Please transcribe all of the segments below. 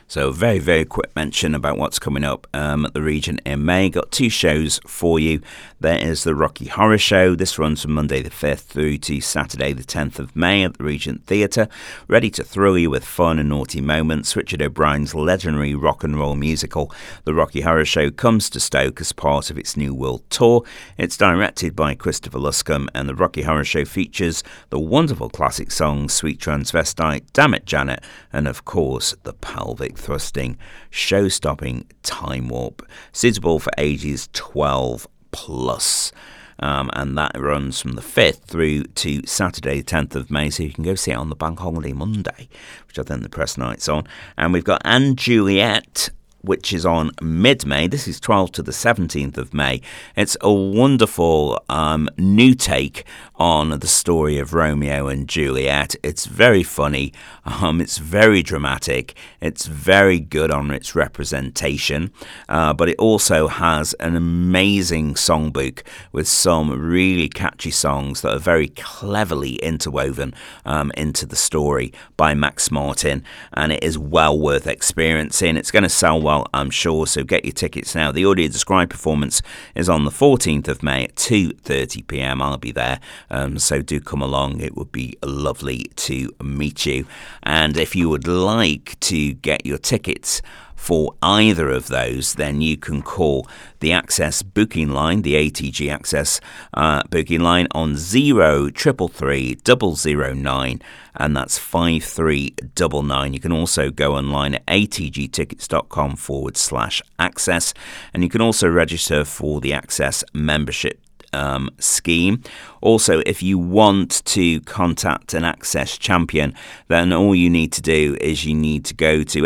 So very, very quick mention about what's coming up at the Regent in May. Got two shows for you. There is the Rocky Horror Show. This runs from Monday the 5th through to Saturday the 10th of May at the Regent Theatre. Ready to thrill you with fun and naughty moments. Richard O'Brien's legendary rock and roll musical, The Rocky Horror Show, comes to Stoke as part of its New World Tour. It's directed by Christopher Luscombe, and the Rocky Horror Show features the wonderful classic songs Sweet Transvestite, Damn It Janet, and of course the pelvic thrusting, show-stopping Time Warp, suitable for ages 12 plus. And that runs from the 5th through to Saturday, 10th of May, so you can go see it on the Bank Holiday Monday, which I think the press night's on. And we've got & Juliet, which is on mid-May. This is 12th to the 17th of May. It's a wonderful new take on the story of Romeo and Juliet. It's very funny. It's very dramatic. It's very good on its representation. But it also has an amazing songbook with some really catchy songs that are very cleverly interwoven into the story by Max Martin. And it is well worth experiencing. It's going to sell well, I'm sure, so get your tickets now. The audio described performance is on the 14th of May at 2:30 p.m. I'll be there, so do come along. It would be lovely to meet you. And if you would like to get your tickets for either of those, then you can call the Access booking line, the ATG Access booking line, on 0333 009, and that's 5399. You can also go online at atgtickets.com/access, and you can also register for the Access membership scheme. Also, if you want to contact an Access champion, then all you need to do is you need to go to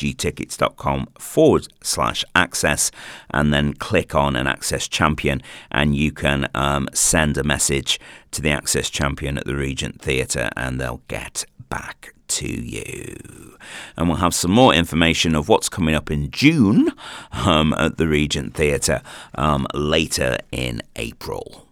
atgtickets.com/access and then click on an Access champion, and you can send a message to the Access champion at the Regent Theatre and they'll get back to you. And we'll have some more information of what's coming up in June at the Regent Theatre later in April.